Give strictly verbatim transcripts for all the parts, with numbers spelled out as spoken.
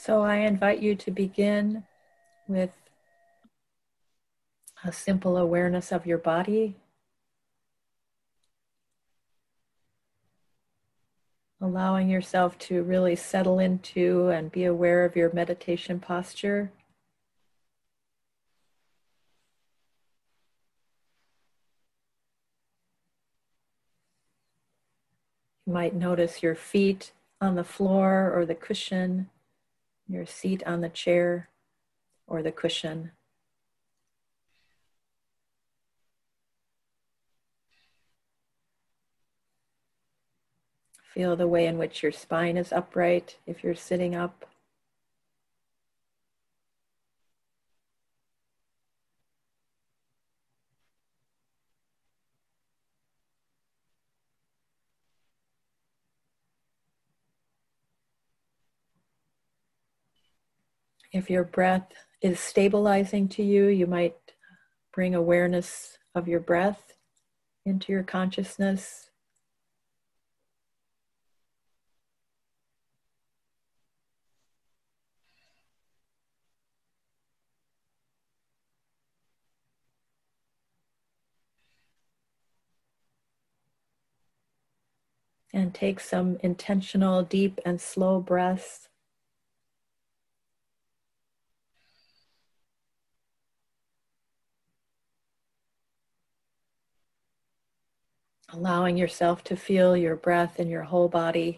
So I invite you to begin with a simple awareness of your body, allowing yourself to really settle into and be aware of your meditation posture. You might notice your feet on the floor or the cushion, your seat on the chair or the cushion. Feel the way in which your spine is upright if you're sitting up. If your breath is stabilizing to you, you might bring awareness of your breath into your consciousness. And take some intentional, deep and slow breaths. Allowing yourself to feel your breath in your whole body.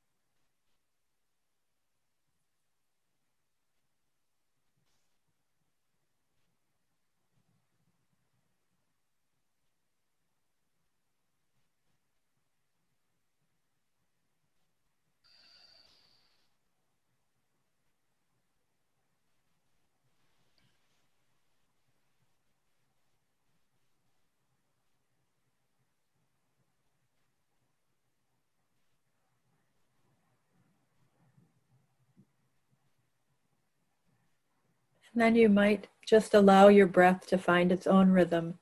And then you might just allow your breath to find its own rhythm.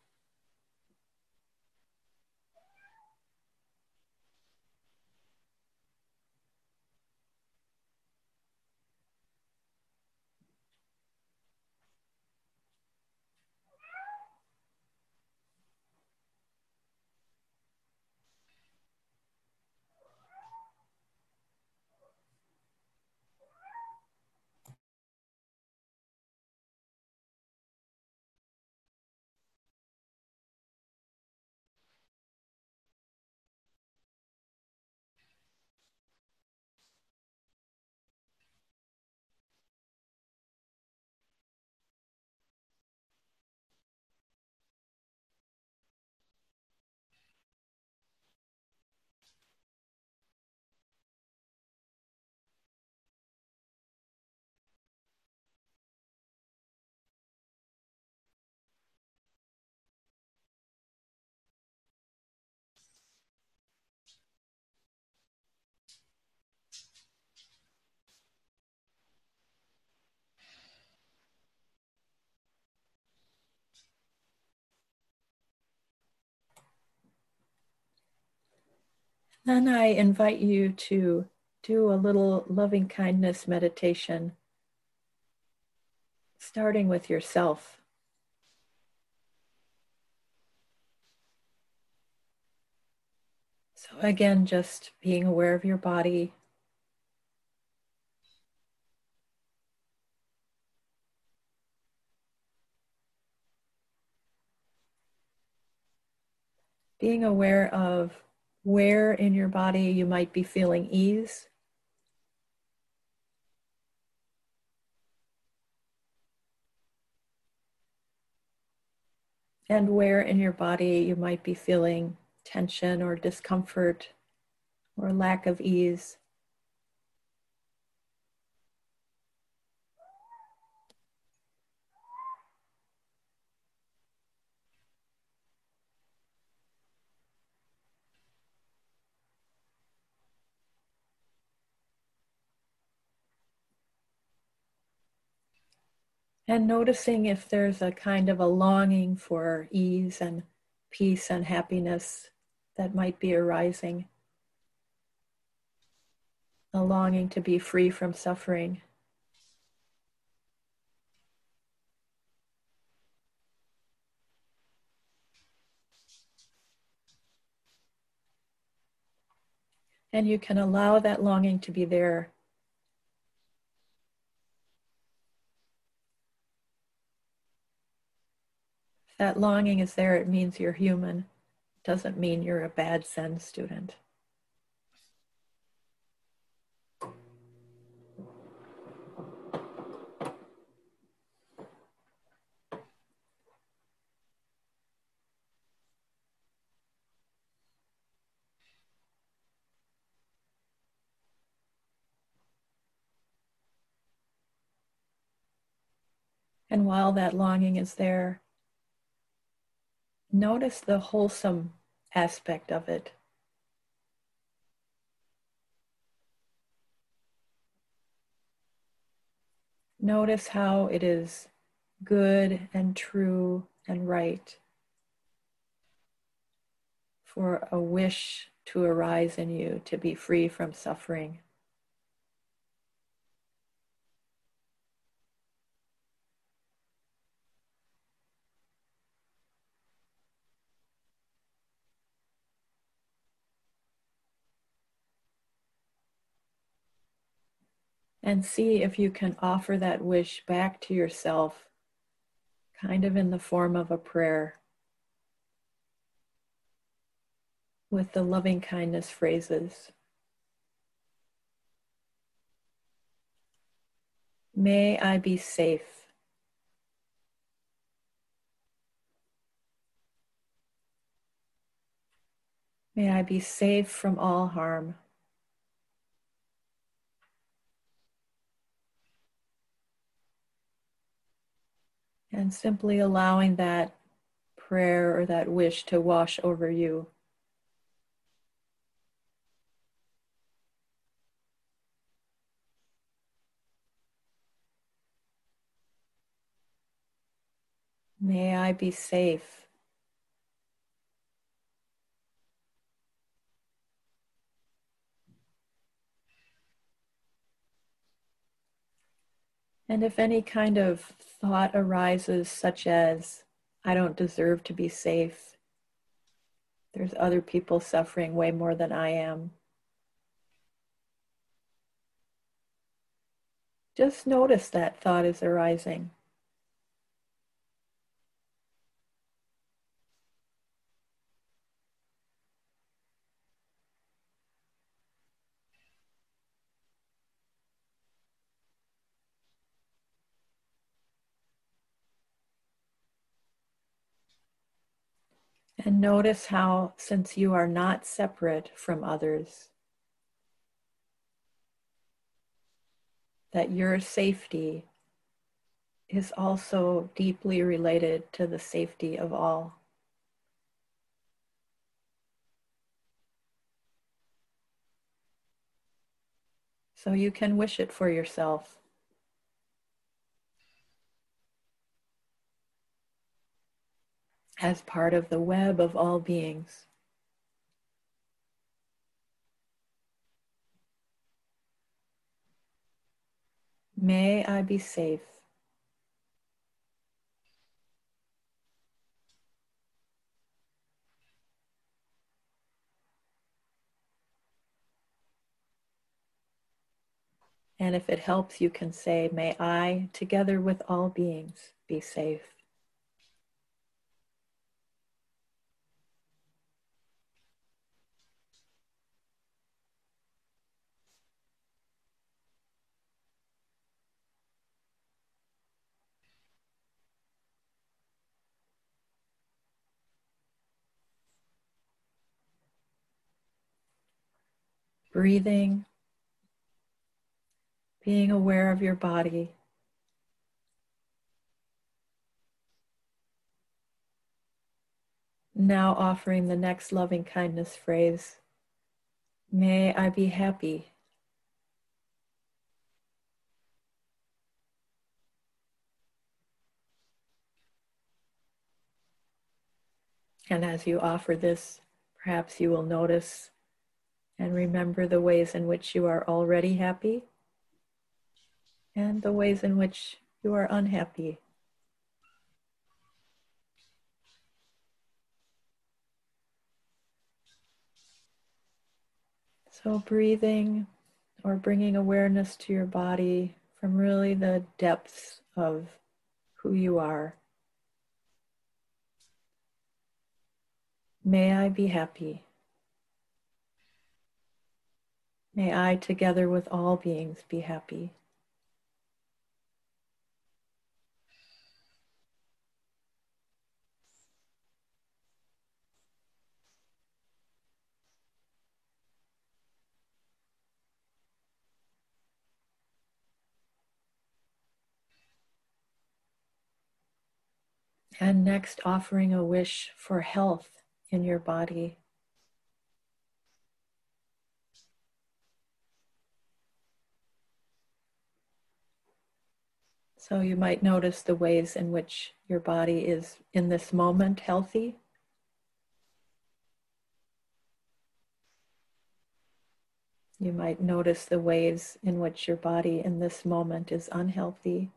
Then I invite you to do a little loving kindness meditation, starting with yourself. So again, just being aware of your body. Being aware of where in your body you might be feeling ease. And where in your body you might be feeling tension or discomfort or lack of ease. And noticing if there's a kind of a longing for ease and peace and happiness that might be arising. A longing to be free from suffering. And you can allow that longing to be there. If that longing is there, it means you're human. It doesn't mean you're a bad Zen student. And while that longing is there, notice the wholesome aspect of it. Notice how it is good and true and right for a wish to arise in you to be free from suffering. And see if you can offer that wish back to yourself, kind of in the form of a prayer, with the loving kindness phrases. May I be safe. May I be safe from all harm. And simply allowing that prayer or that wish to wash over you. May I be safe. And if any kind of thought arises, such as, I don't deserve to be safe, there's other people suffering way more than I am, just notice that thought is arising. And notice how, since you are not separate from others, that your safety is also deeply related to the safety of all. So you can wish it for yourself. As part of the web of all beings. May I be safe. And if it helps, you can say, may I, together with all beings, be safe. Breathing, being aware of your body. Now offering the next loving kindness phrase, may I be happy. And as you offer this, perhaps you will notice and remember the ways in which you are already happy and the ways in which you are unhappy. So breathing or bringing awareness to your body from really the depths of who you are. May I be happy. May I, together with all beings, be happy. And next, offering a wish for health in your body. So you might notice the ways in which your body is in this moment healthy. You might notice the ways in which your body in this moment is unhealthy.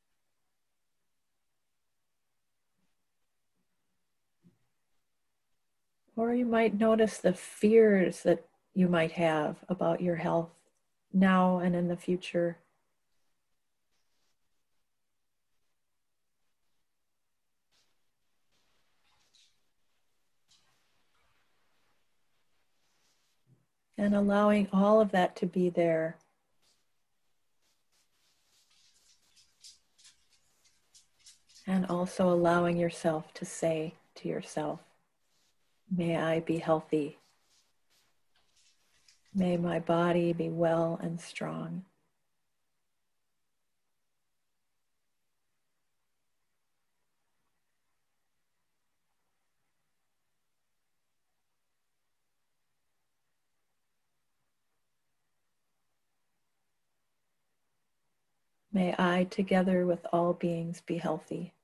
Or you might notice the fears that you might have about your health now and in the future. And allowing all of that to be there. And also allowing yourself to say to yourself, may I be healthy. May my body be well and strong. May I, together with all beings, be healthy.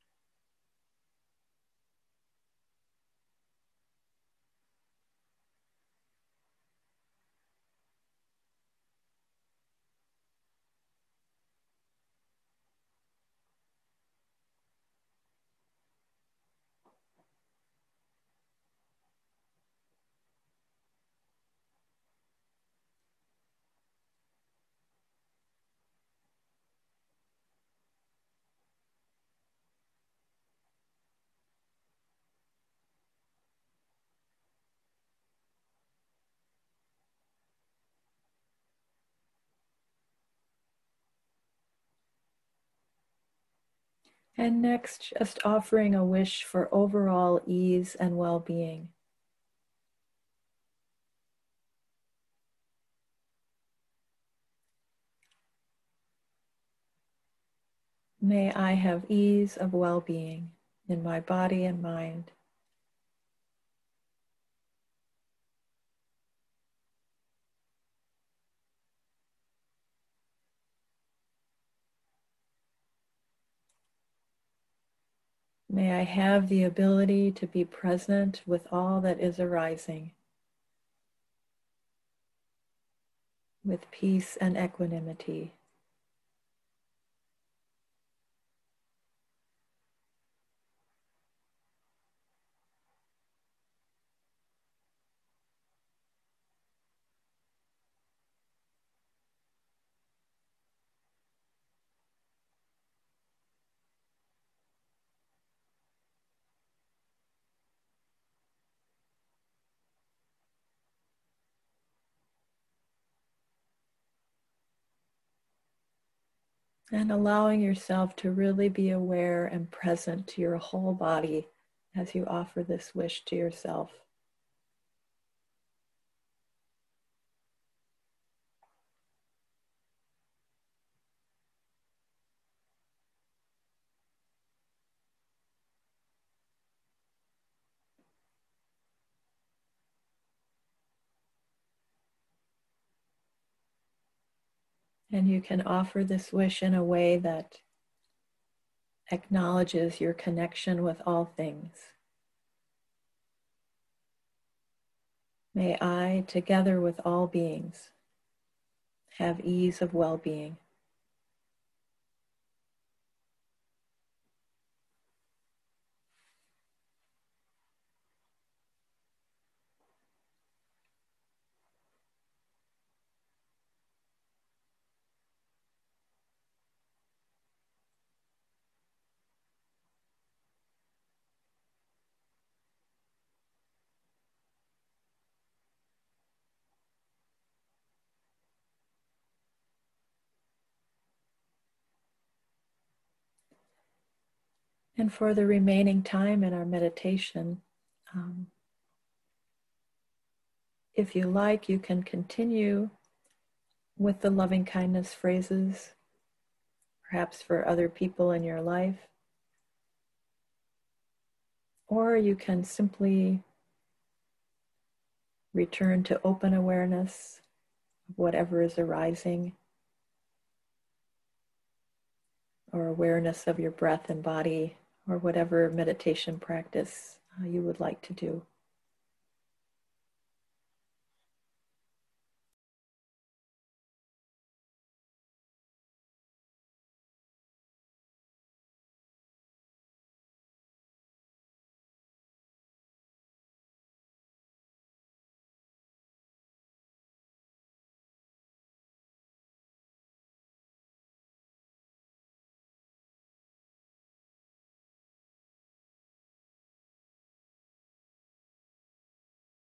And next, just offering a wish for overall ease and well-being. May I have ease of well-being in my body and mind. May I have the ability to be present with all that is arising, with peace and equanimity. And allowing yourself to really be aware and present to your whole body as you offer this wish to yourself. And you can offer this wish in a way that acknowledges your connection with all things. May I, together with all beings, have ease of well-being. And for the remaining time in our meditation, um, if you like, you can continue with the loving kindness phrases, perhaps for other people in your life. Or you can simply return to open awareness of whatever is arising, or awareness of your breath and body, or whatever meditation practice uh, you would like to do.